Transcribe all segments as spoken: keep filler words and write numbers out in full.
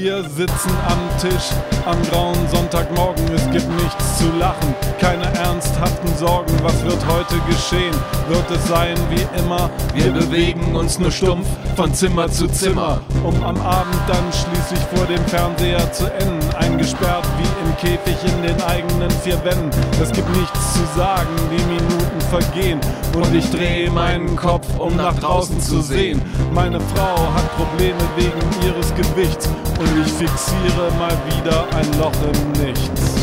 Wir sitzen am Tisch am grauen Sonntagmorgen. Es gibt nichts zu lachen, keine ernsthaften Sorgen. Was wird heute geschehen? Wird es sein wie immer? Wir bewegen uns nur stumpf von Zimmer zu Zimmer, um am Abend dann schließlich vor dem Fernseher zu enden. Eingesperrt wie im Käfig in den eigenen vier Wänden. Es gibt nichts zu sagen, die Minuten vergehen und ich drehe meinen Kopf, um nach draußen zu sehen. Meine Frau hat Probleme wegen ihres Gewichts und ich fixiere mal wieder ein Loch im Nichts.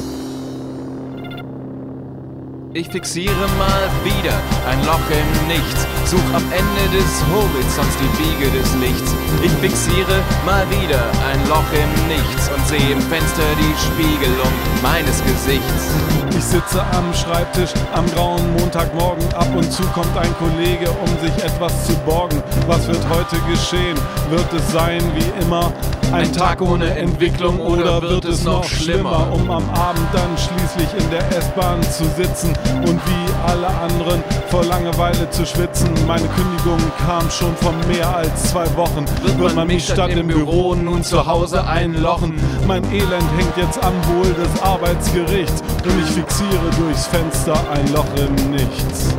Ich fixiere mal wieder ein Loch im Nichts, such am Ende des Horizonts die Wiege des Lichts. Ich fixiere mal wieder ein Loch im Nichts und sehe im Fenster die Spiegelung meines Gesichts. Ich sitze am Schreibtisch am grauen Montagmorgen. Ab und zu kommt ein Kollege, um sich etwas zu borgen. Was wird heute geschehen? Wird es sein wie immer ein, ein Tag ohne Entwicklung oder wird es noch schlimmer? Um am Abend dann schließlich in der S-Bahn zu sitzen und wie alle anderen vor Langeweile zu schwitzen. Meine Kündigung kam schon vor mehr als zwei Wochen. Wird man mich statt im Büro nun zu Hause einlochen? Mein Elend hängt jetzt am Wohl des Arbeitsgerichts und ich fixiere durchs Fenster ein Loch im Nichts.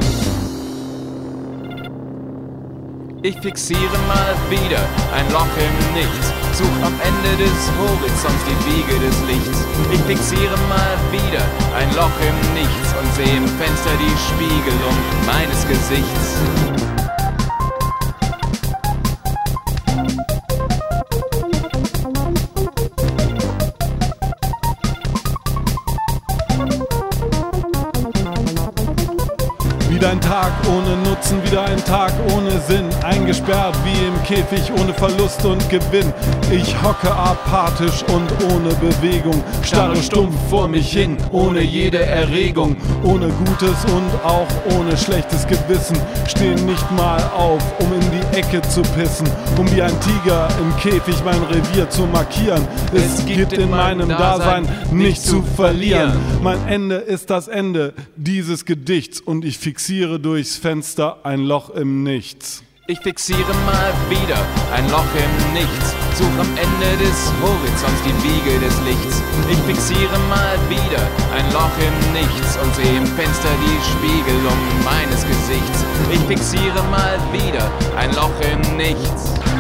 Ich fixiere mal wieder ein Loch im Nichts, such am Ende des Horizonts die Wiege des Lichts. Ich fixiere mal wieder ein Loch im Nichts und sehe im Fenster die Spiegelung meines Gesichts. Wieder ein Tag ohne Nutzen, wieder ein Tag ohne Sinn. Eingesperrt wie im Käfig ohne Verlust und Gewinn. Ich hocke apathisch und ohne Bewegung, starre stumpf vor mich hin, ohne jede Erregung. Ohne Gutes und auch ohne schlechtes Gewissen. Stehen nicht mal auf, um in die Ecke zu pissen. Um wie ein Tiger im Käfig mein Revier zu markieren. Es, es gibt in meinem Dasein nichts zu verlieren. Mein Ende ist das Ende dieses Gedichts und ich fixiere durchs Fenster ein Loch im Nichts. Ich fixiere mal wieder ein Loch im Nichts, such am Ende des Horizonts die Wiege des Lichts. Ich fixiere mal wieder ein Loch im Nichts und sehe im Fenster die Spiegelung meines Gesichts. Ich fixiere mal wieder ein Loch im Nichts.